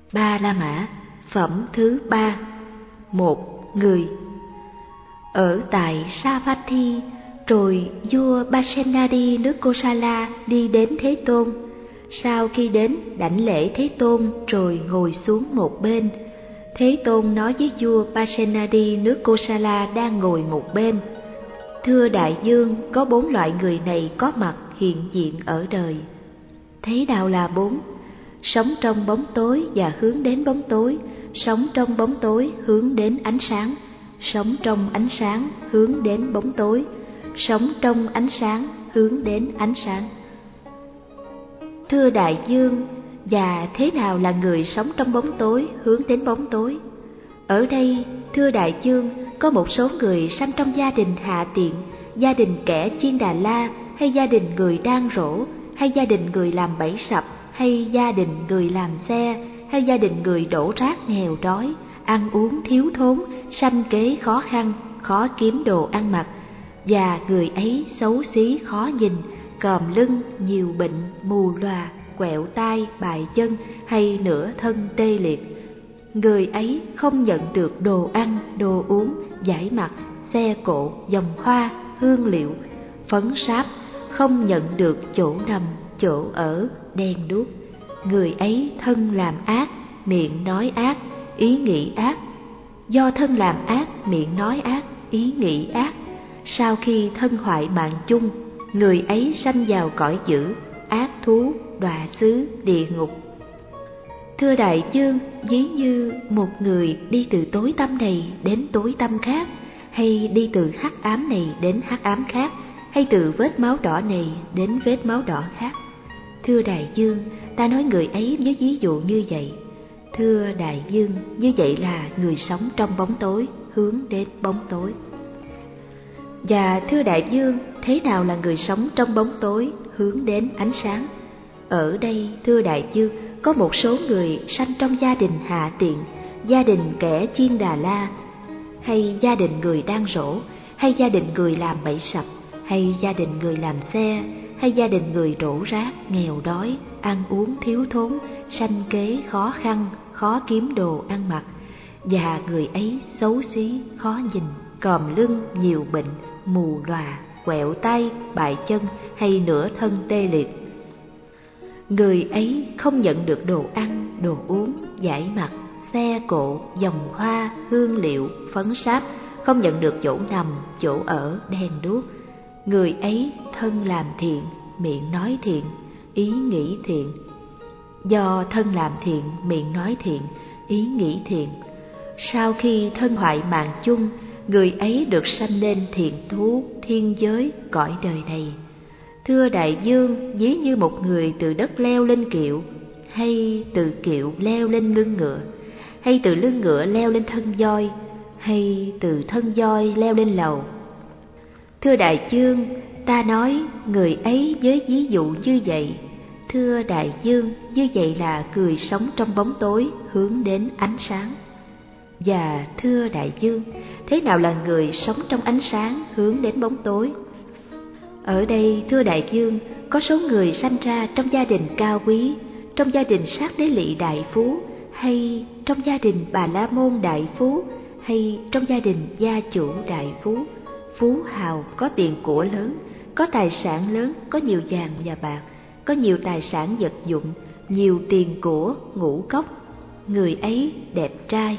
Ba La Mã, phẩm thứ 3. Một người. Ở tại Savatthi, rồi vua Pasenadi nước Kosala đi đến Thế Tôn. Sau khi đến, đảnh lễ Thế Tôn rồi ngồi xuống một bên. Thế Tôn nói với vua Pasenadi nước Kosala đang ngồi một bên: Thưa đại vương, có 4 loại người này có mặt hiện diện ở đời. Thế nào là 4? Sống trong bóng tối và hướng đến bóng tối, sống trong bóng tối hướng đến ánh sáng, sống trong ánh sáng hướng đến bóng tối, sống trong ánh sáng hướng đến ánh sáng. Thưa đại vương, và thế nào là người sống trong bóng tối hướng đến bóng tối? Ở đây, thưa đại vương, có một số người sanh trong gia đình hạ tiện, gia đình kẻ chiên Đà La, hay gia đình người đang rỗ, hay gia đình người làm bẫy sập, hay gia đình người làm xe, hay gia đình người đổ rác nghèo đói, ăn uống thiếu thốn, sanh kế khó khăn, khó kiếm đồ ăn mặc, và người ấy xấu xí khó nhìn, còm lưng, nhiều bệnh, mù lòa, quẹo tai, bại chân, hay nửa thân tê liệt. Người ấy không nhận được đồ ăn, đồ uống, vải mặc, xe cộ, vòng hoa, hương liệu, phấn sáp, không nhận được chỗ nằm, chỗ ở, đèn đuốc. Người ấy thân làm ác, miệng nói ác, ý nghĩ ác. Do thân làm ác, miệng nói ác, ý nghĩ ác, sau khi thân hoại mạng chung, người ấy sanh vào cõi dữ, ác thú, đọa xứ, địa ngục. Thưa đại vương, ví như một người đi từ tối tăm này đến tối tăm khác, hay đi từ hắc ám này đến hắc ám khác, hay từ vết máu đỏ này đến vết máu đỏ khác. Thưa đại vương, ta nói người ấy với ví dụ như vậy. Thưa đại vương, như vậy là người sống trong bóng tối hướng đến bóng tối. Và thưa đại vương, thế nào là người sống trong bóng tối hướng đến ánh sáng? Ở đây, thưa đại vương, có một số người sanh trong gia đình hạ tiện, gia đình kẻ chiên Đà La, hay gia đình người đang rỗ, hay gia đình người làm bẫy sập, hay gia đình người làm xe, hay gia đình người đổ rác, nghèo đói, ăn uống thiếu thốn, sanh kế khó khăn, khó kiếm đồ ăn mặc, và người ấy xấu xí, khó nhìn, còm lưng, nhiều bệnh, mù lòa, quẹo tay, bại chân, hay nửa thân tê liệt. Người ấy không nhận được đồ ăn, đồ uống, vải mặc, xe cộ, vòng hoa, hương liệu, phấn sáp, không nhận được chỗ nằm, chỗ ở, đèn đuốc. Người ấy thân làm thiện, miệng nói thiện, ý nghĩ thiện. Do thân làm thiện, miệng nói thiện, ý nghĩ thiện, sau khi thân hoại mạng chung, người ấy được sanh lên thiện thú, thiên giới, cõi đời này. Thưa đại vương, ví như một người từ đất leo lên kiệu, hay từ kiệu leo lên lưng ngựa, hay từ lưng ngựa leo lên thân voi, hay từ thân voi leo lên lầu. Thưa đại vương, ta nói người ấy với ví dụ như vậy. Thưa đại vương, như vậy là người sống trong bóng tối hướng đến ánh sáng. Và thưa đại vương, thế nào là người sống trong ánh sáng hướng đến bóng tối? Ở đây, thưa đại vương, có số người sanh ra trong gia đình cao quý, trong gia đình sát đế lỵ đại phú, hay trong gia đình Bà La Môn đại phú, hay trong gia đình gia chủ đại phú, phú hào, có tiền của lớn, có tài sản lớn, có nhiều vàng và bạc, có nhiều tài sản vật dụng, nhiều tiền của, ngũ cốc. Người ấy đẹp trai,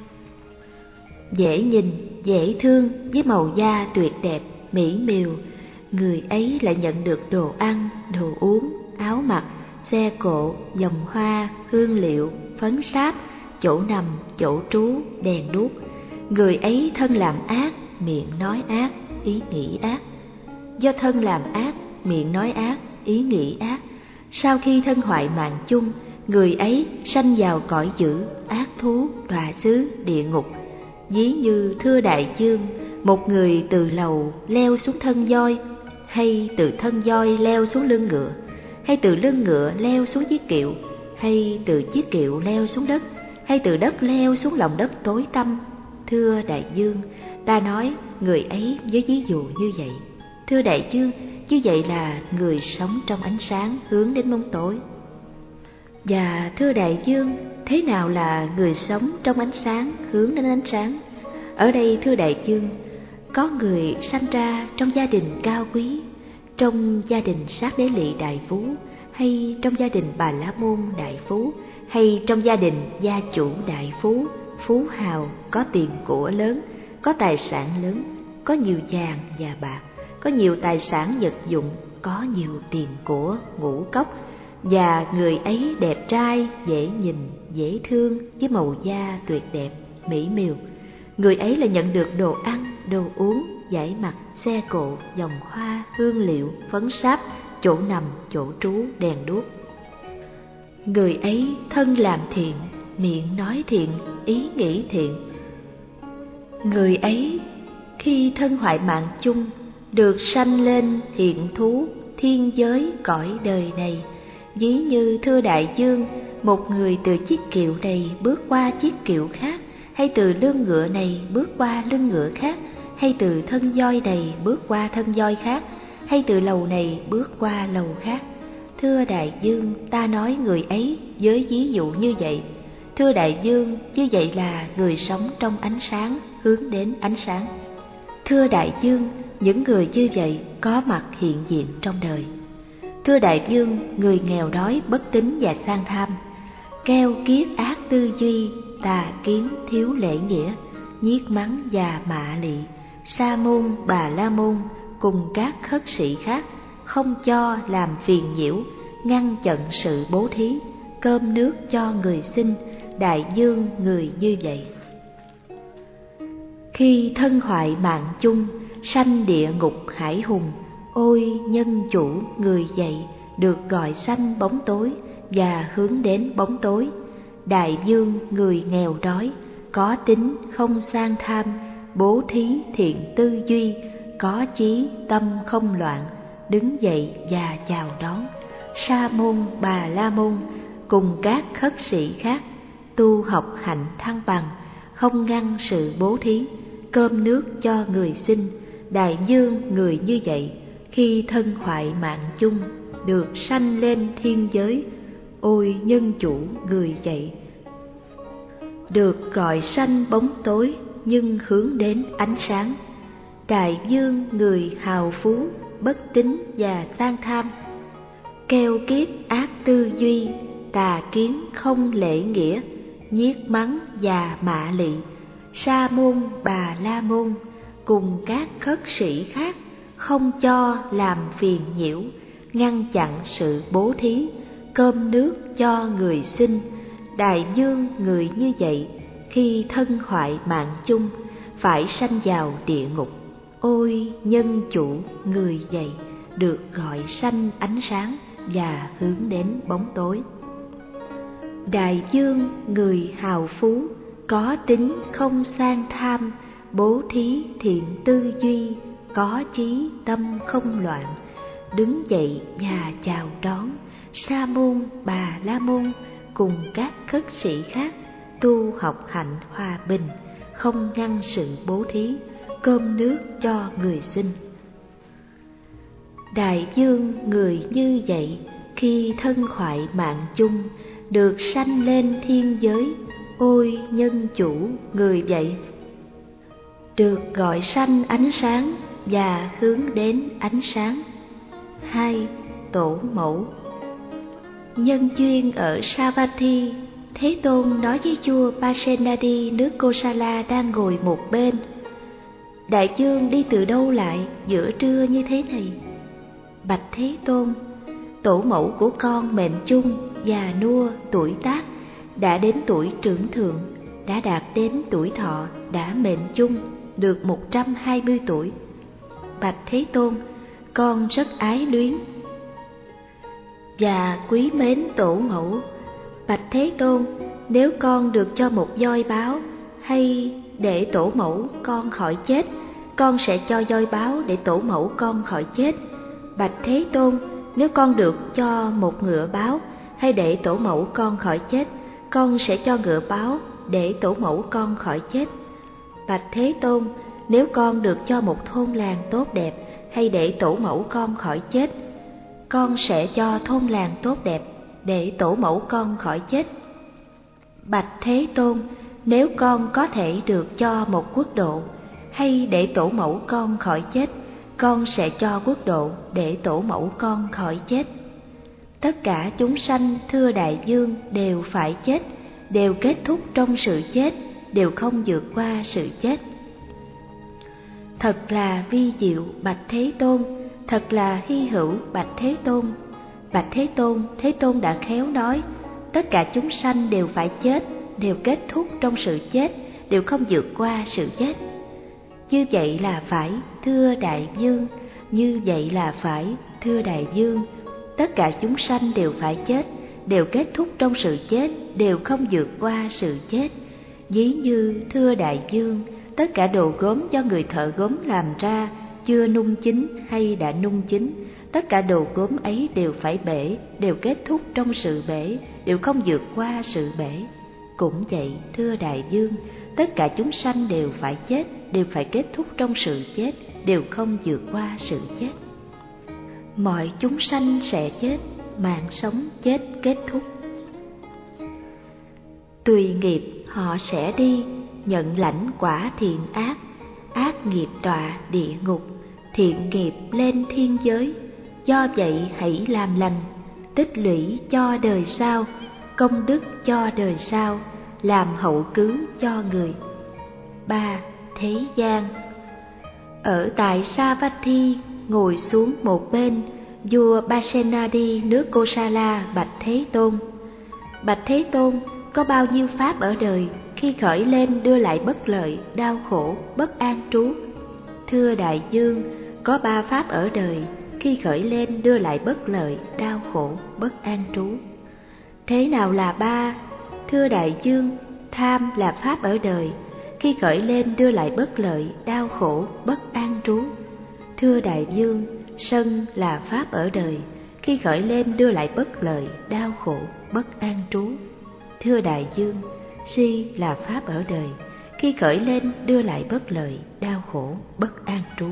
dễ nhìn, dễ thương, với màu da tuyệt đẹp, mỹ miều. Người ấy lại nhận được đồ ăn, đồ uống, áo mặc, xe cộ, vòng hoa, hương liệu, phấn sáp, chỗ nằm, chỗ trú, đèn đuốc. Người ấy thân làm ác, miệng nói ác, ý nghĩ ác. Do thân làm ác, miệng nói ác, ý nghĩ ác, sau khi thân hoại mạng chung, người ấy sanh vào cõi dữ, ác thú, đọa xứ, địa ngục. Ví như thưa đại vương, một người từ lầu leo xuống thân voi, hay từ thân voi leo xuống lưng ngựa, hay từ lưng ngựa leo xuống chiếc kiệu, hay từ chiếc kiệu leo xuống đất, hay từ đất leo xuống lòng đất tối tăm. Thưa đại vương, ta nói người ấy với ví dụ như vậy. Thưa đại vương, như vậy là người sống trong ánh sáng hướng đến bóng tối. Và thưa đại dương, thế nào là người sống trong ánh sáng, hướng đến ánh sáng? Ở đây thưa đại dương, có người sanh ra trong gia đình cao quý, trong gia đình Sát Đế Lỵ đại phú, hay trong gia đình Bà La Môn đại phú, hay trong gia đình gia chủ đại phú, phú hào, có tiền của lớn, có tài sản lớn, có nhiều vàng và bạc, có nhiều tài sản vật dụng, có nhiều tiền của, ngũ cốc, và người ấy đẹp trai, dễ nhìn, dễ thương, với màu da tuyệt đẹp, mỹ miều. Người ấy là nhận được đồ ăn, đồ uống, giải mặt, xe cộ, vòng hoa, hương liệu, phấn sáp, chỗ nằm, chỗ trú, đèn đuốc. Người ấy thân làm thiện, miệng nói thiện, ý nghĩ thiện. Người ấy khi thân hoại mạng chung, được sanh lên thiện thú, thiên giới cõi đời này. Ví như thưa đại dương, một người từ chiếc kiệu này bước qua chiếc kiệu khác, hay từ lưng ngựa này bước qua lưng ngựa khác, hay từ thân voi này bước qua thân voi khác, hay từ lầu này bước qua lầu khác. Thưa đại dương, ta nói người ấy với ví dụ như vậy. Thưa đại dương, như vậy là người sống trong ánh sáng, hướng đến ánh sáng. Thưa đại dương, những người như vậy có mặt hiện diện trong đời. Thưa đại dương, người nghèo đói, bất tín và sang tham, keo kiết ác tư duy, tà kiến, thiếu lễ nghĩa, nhiếc mắng và mạ lị, sa môn, bà la môn cùng các khất sĩ khác, không cho làm phiền nhiễu, ngăn chặn sự bố thí, cơm nước cho người xin. Đại dương, người như vậy khi thân hoại mạng chung, sanh địa ngục hải hùng, ôi nhân chủ người vậy, được gọi sanh bóng tối và hướng đến bóng tối. Đại dương, người nghèo đói, có tính không sang tham, bố thí thiện tư duy, có chí tâm không loạn, đứng dậy và chào đón. Sa môn, bà la môn cùng các khất sĩ khác, tu học hạnh thăng bằng, không ngăn sự bố thí, cơm nước cho người xin. Đại dương, người như vậy khi thân hoại mạng chung, được sanh lên thiên giới, ôi nhân chủ người vậy, được gọi sanh bóng tối nhưng hướng đến ánh sáng. Đại dương, người hào phú, bất tín và sang tham, keo kiết ác tư duy, tà kiến không lễ nghĩa, nhiếc mắng và mạ lị, sa môn, bà la môn cùng các khất sĩ khác, không cho làm phiền nhiễu, ngăn chặn sự bố thí, cơm nước cho người xin. Đại dương, người như vậy khi thân hoại mạng chung, phải sanh vào địa ngục, ôi nhân chủ người vậy, được gọi sanh ánh sáng và hướng đến bóng tối. Đại dương, người hào phú, có tính không sang tham, bố thí thiện tư duy, có chí tâm không loạn, đứng dậy và chào đón. Sa môn, bà la môn cùng các khất sĩ khác, tu học hạnh hòa bình, không ngăn sự bố thí, cơm nước cho người xin. Đại dương, người như vậy khi thân hoại mạng chung, được sanh lên thiên giới, ôi nhân chủ người vậy, được gọi sanh ánh sáng và hướng đến ánh sáng. 2. Tổ mẫu. Nhân duyên ở Savatthi, Thế Tôn nói với vua Pasenadi nước Kosala đang ngồi một bên: Đại dương đi từ đâu lại giữa trưa như thế này? Bạch Thế Tôn, tổ mẫu của con mệnh chung, già nua, tuổi tác, đã đến tuổi trưởng thượng, đã đạt đến tuổi thọ, đã mệnh chung, được 120 tuổi. Bạch Thế Tôn, con rất ái luyến và quý mến tổ mẫu. Bạch Thế Tôn, nếu con được cho một voi báo, hay để tổ mẫu con khỏi chết, con sẽ cho voi báo để tổ mẫu con khỏi chết. Bạch Thế Tôn, nếu con được cho một ngựa báo, hay để tổ mẫu con khỏi chết, con sẽ cho ngựa báo để tổ mẫu con khỏi chết. Bạch Thế Tôn, nếu con được cho một thôn làng tốt đẹp, hay để tổ mẫu con khỏi chết, con sẽ cho thôn làng tốt đẹp. để tổ mẫu con khỏi chết. Bạch Thế Tôn, nếu con có thể được cho một quốc độ, hay để tổ mẫu con khỏi chết, con sẽ cho quốc độ để tổ mẫu con khỏi chết. Tất cả chúng sanh, thưa đại vương, đều phải chết, đều kết thúc trong sự chết, đều không vượt qua sự chết. Thật là vi diệu Bạch Thế Tôn, thật là hy hữu Bạch Thế Tôn. Bạch Thế Tôn đã khéo nói, tất cả chúng sanh đều phải chết, đều kết thúc trong sự chết, đều không vượt qua sự chết. Như vậy là phải, thưa đại vương, như vậy là phải, thưa đại vương. Tất cả chúng sanh đều phải chết, đều kết thúc trong sự chết, đều không vượt qua sự chết. Ví như, thưa đại vương, tất cả đồ gốm do người thợ gốm làm ra, chưa nung chín hay đã nung chín, tất cả đồ gốm ấy đều phải bể, đều kết thúc trong sự bể, đều không vượt qua sự bể. Cũng vậy, thưa đại vương, tất cả chúng sanh đều phải chết, đều phải kết thúc trong sự chết, đều không vượt qua sự chết. Mọi chúng sanh sẽ chết, mạng sống chết kết thúc. Tùy nghiệp họ sẽ đi, nhận lãnh quả thiện ác, ác nghiệp đọa địa ngục, thiện nghiệp lên thiên giới. Do vậy hãy làm lành, tích lũy cho đời sau, công đức cho đời sau, làm hậu cứu cho người. 3. Thế gian. Ở tại Savatthi, ngồi xuống một bên, vua Pasenadi nước Kosala bạch Thế Tôn: Bạch Thế Tôn, có bao nhiêu pháp ở đời, khi khởi lên đưa lại bất lợi, đau khổ, bất an trú? Thưa đại vương, có 3 pháp ở đời, khi khởi lên đưa lại bất lợi, đau khổ, bất an trú. Thế nào là 3? Thưa đại vương, tham là pháp ở đời, khi khởi lên đưa lại bất lợi, đau khổ, bất an trú. Thưa đại vương, sân là pháp ở đời, khi khởi lên đưa lại bất lợi, đau khổ, bất an trú. Thưa đại vương, si là pháp ở đời, khi khởi lên đưa lại bất lợi, đau khổ, bất an trú.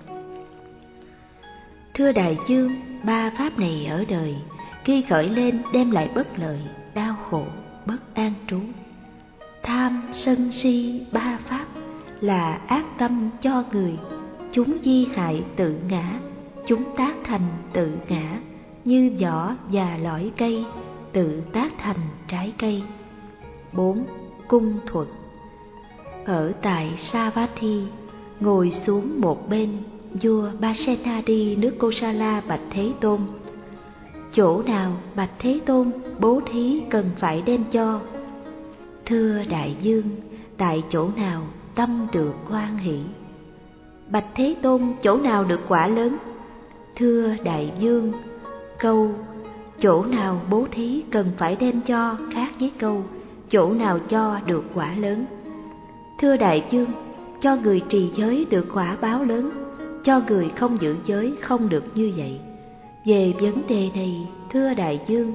Thưa đại vương, 3 pháp này ở đời, khi khởi lên đem lại bất lợi, đau khổ, bất an trú. Tham, sân, si, 3 pháp là ác tâm cho người, chúng di hại tự ngã, chúng tác thành tự ngã, như vỏ và lõi cây, tự tác thành trái cây. 4. Cung thuật. Ở tại Savatthi, ngồi xuống một bên, vua Pasenadi nước Kosala bạch Thế Tôn: Chỗ nào bạch Thế Tôn bố thí cần phải đem cho? Thưa đại vương, tại chỗ nào tâm được hoan hỷ. Bạch Thế Tôn, chỗ nào được quả lớn? Thưa đại vương, câu chỗ nào bố thí cần phải đem cho khác với câu chỗ nào cho được quả lớn. Thưa đại vương, cho người trì giới được quả báo lớn, cho người không giữ giới không được như vậy. Về vấn đề này, thưa đại vương,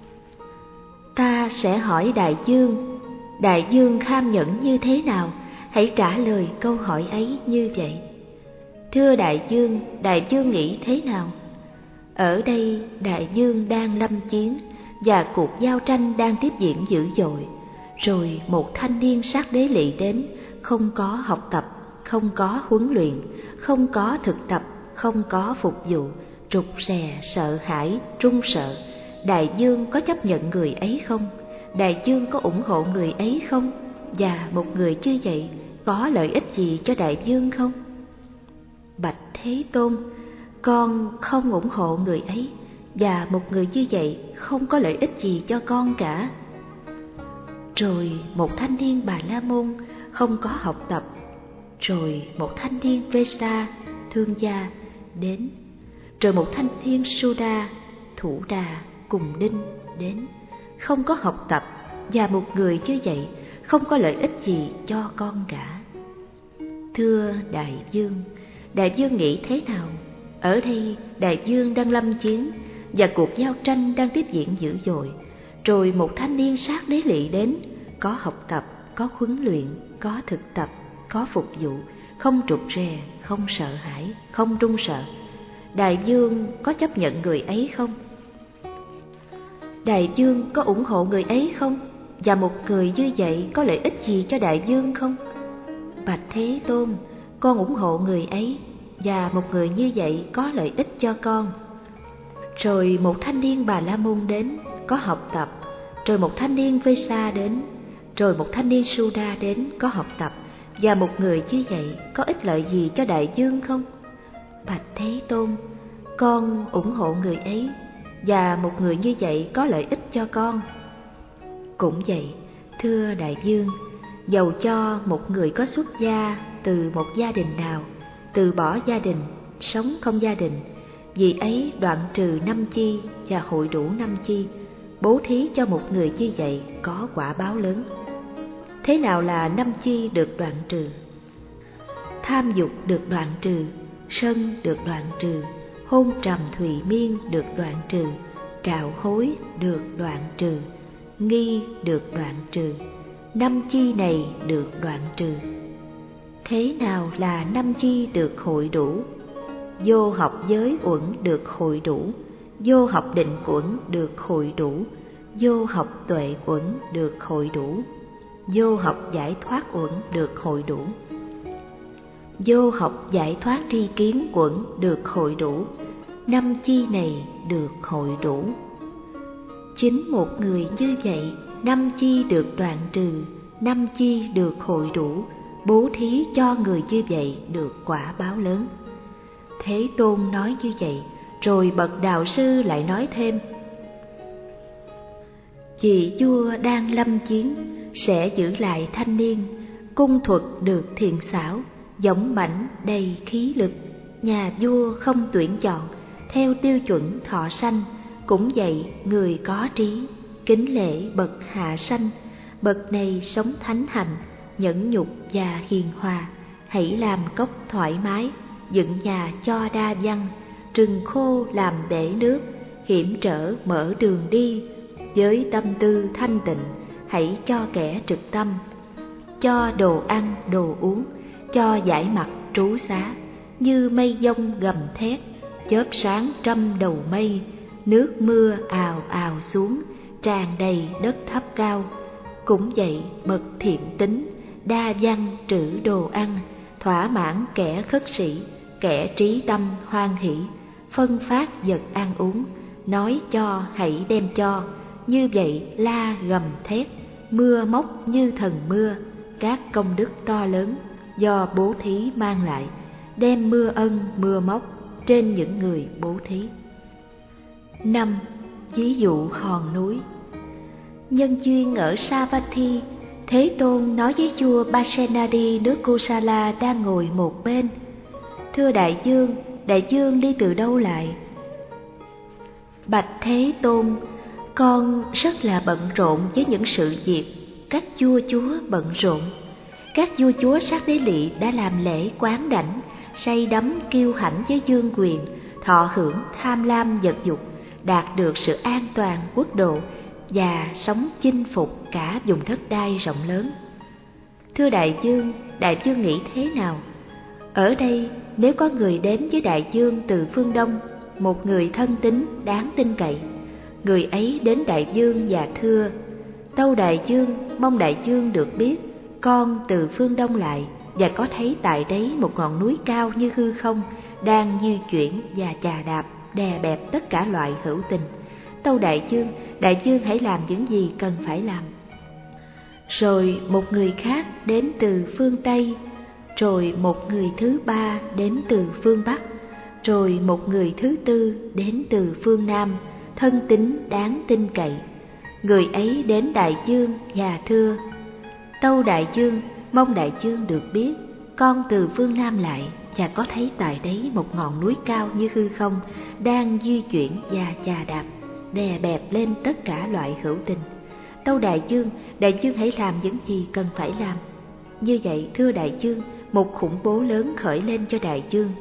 ta sẽ hỏi đại vương kham nhẫn như thế nào, hãy trả lời câu hỏi ấy như vậy. Thưa đại vương nghĩ thế nào? Ở đây đại vương đang lâm chiến, và cuộc giao tranh đang tiếp diễn dữ dội. Rồi một thanh niên sát đế lỵ đến, không có học tập, không có huấn luyện, không có thực tập, không có phục vụ, rụt rè, sợ hãi, run sợ. Đại vương có chấp nhận người ấy không? Đại vương có ủng hộ người ấy không? Và một người như vậy có lợi ích gì cho đại vương không? Bạch Thế Tôn, con không ủng hộ người ấy, và một người như vậy không có lợi ích gì cho con cả. Rồi một thanh niên Bà La Môn không có học tập, rồi một thanh niên Vesa thương gia đến, rồi một thanh niên Suda thủ đà cùng đinh đến, không có học tập, và một người như vậy không có lợi ích gì cho con cả. Thưa đại vương nghĩ thế nào? Ở đây đại vương đang lâm chiến, và cuộc giao tranh đang tiếp diễn dữ dội. Rồi một thanh niên sát đế lỵ đến, có học tập, có huấn luyện, có thực tập, có phục vụ, không rụt rè, không sợ hãi, không run sợ. Đại vương có chấp nhận người ấy không? Đại vương có ủng hộ người ấy không? Và một người như vậy có lợi ích gì cho đại vương không? Bạch Thế Tôn, con ủng hộ người ấy, và một người như vậy có lợi ích cho con. Rồi một thanh niên Bà La Môn đến, có học tập. Rồi một thanh niên Vesa đến. Rồi một thanh niên Suda đến, có học tập. Và một người như vậy có ích lợi gì cho đại vương không? Bạch Thế Tôn, con ủng hộ người ấy, và một người như vậy có lợi ích cho con. Cũng vậy, thưa đại vương, dầu cho một người có xuất gia từ một gia đình nào, từ bỏ gia đình, sống không gia đình, vì ấy đoạn trừ 5 chi và hội đủ 5 chi, bố thí cho một người như vậy có quả báo lớn. Thế nào là 5 chi được đoạn trừ? Tham dục được đoạn trừ, sân được đoạn trừ, hôn trầm thùy miên được đoạn trừ, trạo hối được đoạn trừ, nghi được đoạn trừ. 5 chi này được đoạn trừ. Thế nào là 5 chi được hội đủ? Vô học giới uẩn được hội đủ, vô học định uẩn được hội đủ, vô học tuệ uẩn được hội đủ, vô học giải thoát uẩn được hội đủ, vô học giải thoát tri kiến uẩn được hội đủ. 5 chi này được hội đủ. Chính một người như vậy, 5 chi được đoạn trừ, 5 chi được hội đủ, bố thí cho người như vậy được quả báo lớn. Thế Tôn nói như vậy, rồi bậc đạo sư lại nói thêm: vị vua đang lâm chiến sẽ giữ lại thanh niên, cung thuật được thiện xảo, dũng mãnh đầy khí lực. Nhà vua không tuyển chọn theo tiêu chuẩn thọ sanh. Cũng vậy, người có trí kính lễ bậc hạ sanh. Bậc này sống thánh hạnh, nhẫn nhục và hiền hòa. Hãy làm cốc thoải mái, dựng nhà cho đa văn, rừng khô làm bể nước, hiểm trở mở đường đi. Với tâm tư thanh tịnh, hãy cho kẻ trực tâm, cho đồ ăn đồ uống, cho giải mặt trú xá. Như mây giông gầm thét, chớp sáng trăm đầu mây, nước mưa ào ào xuống, tràn đầy đất thấp cao. Cũng vậy, bậc thiện tính, đa văn trữ đồ ăn, thỏa mãn kẻ khất sĩ, kẻ trí tâm hoan hỷ, phân phát vật ăn uống, nói cho hãy đem cho. Như vậy la gầm thét, mưa móc như thần mưa. Các công đức to lớn do bố thí mang lại, đem mưa ân mưa móc trên những người bố thí. 5. Ví dụ hòn núi. Nhân duyên ở Savatthi, Thế Tôn nói với vua Pasenadi nước Kosala đang ngồi một bên: thưa đại vương đi từ đâu lại? Bạch Thế Tôn, con rất là bận rộn với những sự việc các vua chúa bận rộn. Các vua chúa sát đế lỵ đã làm lễ quán đảnh, say đắm kiêu hãnh với vương quyền, thọ hưởng tham lam vật dục, đạt được sự an toàn quốc độ và sống chinh phục cả vùng đất đai rộng lớn. Thưa đại vương nghĩ thế nào? Ở đây nếu có người đến với đại vương từ phương Đông, một người thân tín đáng tin cậy, người ấy đến đại vương và thưa: tâu đại vương, mong đại vương được biết, con từ phương Đông lại và có thấy tại đấy một ngọn núi cao như hư không đang di chuyển và chà đạp đè bẹp tất cả loại hữu tình. Tâu đại vương hãy làm những gì cần phải làm. Rồi một người khác đến từ phương Tây, rồi một người thứ ba đến từ phương Bắc, rồi một người thứ tư đến từ phương Nam, thân tín đáng tin cậy. Người ấy đến đại vương và thưa: tâu đại vương, mong đại vương được biết, con từ phương Nam lại và có thấy tại đấy một ngọn núi cao như hư không đang di chuyển và chà đạp đè bẹp lên tất cả loại hữu tình. Tâu đại vương hãy làm những gì cần phải làm. Như vậy thưa đại vương, một khủng bố lớn khởi lên cho đại vương.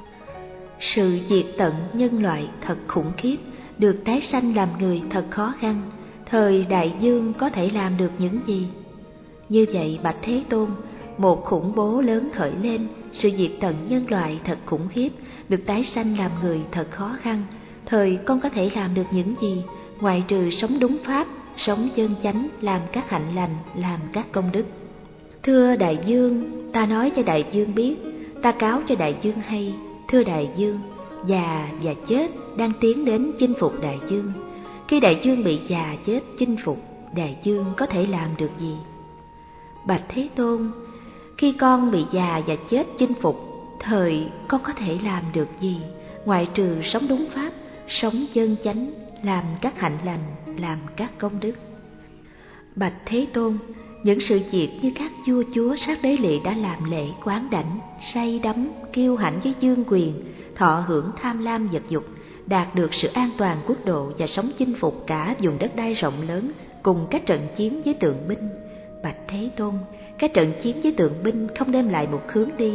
Sự diệt tận nhân loại thật khủng khiếp, được tái sanh làm người thật khó khăn. Thời đại vương có thể làm được những gì? Như vậy bạch Thế Tôn, một khủng bố lớn khởi lên, sự diệt tận nhân loại thật khủng khiếp, được tái sanh làm người thật khó khăn. Thời con có thể làm được những gì? ngoại trừ sống đúng pháp, sống chân chánh, làm các hạnh lành, làm các công đức. Thưa đại dương, ta nói cho đại dương biết, ta cáo cho đại dương hay. Thưa đại dương, già và chết đang tiến đến chinh phục đại dương. Khi đại dương bị già chết chinh phục, đại dương có thể làm được gì? Bạch Thế Tôn, khi con bị già và chết chinh phục, thời con có thể làm được gì, ngoại trừ sống đúng pháp, sống chân chánh, làm các hạnh lành, làm các công đức. Bạch Thế Tôn, những sự việc như các vua chúa sát đế lỵ đã làm lễ quán đảnh, say đắm, kiêu hãnh với vương quyền, thọ hưởng tham lam vật dục, đạt được sự an toàn quốc độ và sống chinh phục cả vùng đất đai rộng lớn cùng các trận chiến với tượng binh. Bạch Thế Tôn, các trận chiến với tượng binh không đem lại một hướng đi,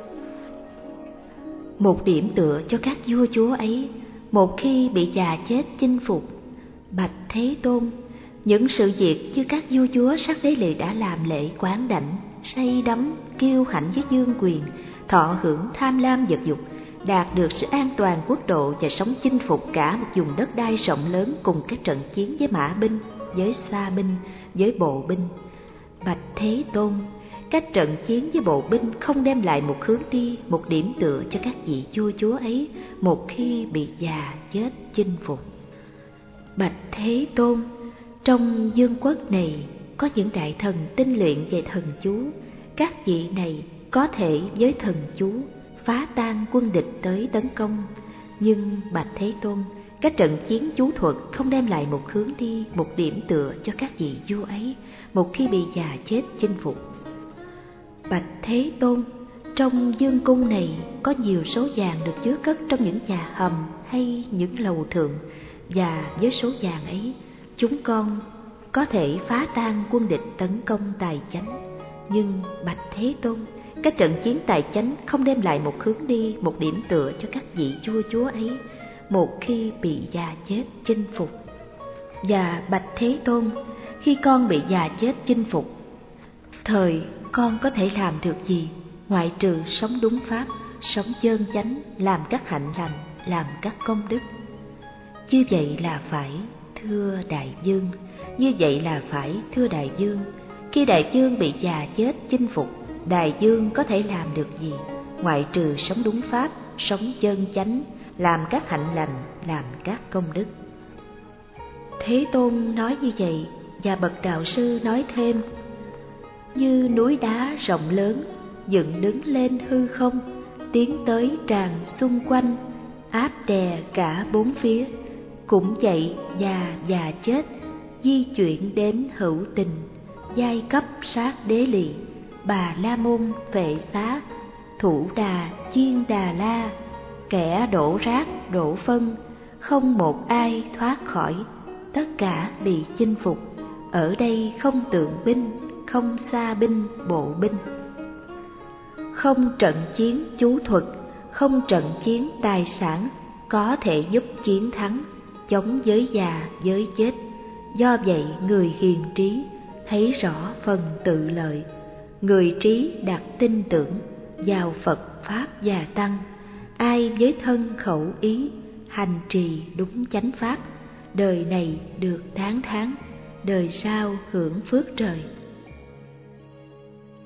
một điểm tựa cho các vua chúa ấy, một khi bị già chết chinh phục. Bạch Thế Tôn, những sự việc như các vua chúa sát đế lỵ đã làm lễ quán đảnh, say đắm, kiêu hãnh với vương quyền, thọ hưởng tham lam vật dục, đạt được sự an toàn quốc độ và sống chinh phục cả một vùng đất đai rộng lớn cùng các trận chiến với mã binh, với xa binh, với bộ binh. Bạch Thế Tôn, các trận chiến với bộ binh không đem lại một hướng đi, một điểm tựa cho các vị vua chúa ấy một khi bị già chết chinh phục. Bạch Thế Tôn, trong vương quốc này có những đại thần tinh luyện về thần chú. Các vị này có thể với thần chú phá tan quân địch tới tấn công. Nhưng Bạch Thế Tôn, các trận chiến chú thuật không đem lại một hướng đi, một điểm tựa cho các vị vua ấy một khi bị già chết chinh phục. Bạch Thế Tôn, trong vương cung này có nhiều số vàng được chứa cất trong những nhà hầm hay những lầu thượng, và với số vàng ấy chúng con có thể phá tan quân địch tấn công tài chánh. Nhưng Bạch Thế Tôn, các trận chiến tài chánh không đem lại một hướng đi, một điểm tựa cho các vị vua chúa ấy một khi bị già chết chinh phục. Và Bạch Thế Tôn, khi con bị già chết chinh phục, thời con có thể làm được gì, ngoại trừ sống đúng pháp, sống chân chánh, làm các hạnh lành, làm các công đức. Như vậy là phải, thưa đại dương, như vậy là phải, thưa đại dương. Khi đại dương bị già chết chinh phục, đại dương có thể làm được gì, ngoại trừ sống đúng pháp, sống chân chánh, làm các hạnh lành, làm các công đức. Thế Tôn nói như vậy, và bậc đạo sư nói thêm: như núi đá rộng lớn dựng đứng lên hư không, tiến tới tràn xung quanh, áp đè cả bốn phía, cũng vậy già và chết di chuyển đến hữu tình, giai cấp sát đế lỵ, Bà La Môn Phệ Xá, Thủ Đà Chiên Đà La, kẻ đổ rác đổ phân, không một ai thoát khỏi, tất cả bị chinh phục. Ở đây không tượng binh, không xa binh bộ binh, không trận chiến chú thuật, không trận chiến tài sản có thể giúp chiến thắng, chống giới già giới chết. Do vậy người hiền trí thấy rõ phần tự lợi, người trí đặt tin tưởng vào Phật Pháp và Tăng. Ai với thân khẩu ý hành trì đúng chánh Pháp, đời này được tháng tháng, đời sau hưởng phước trời.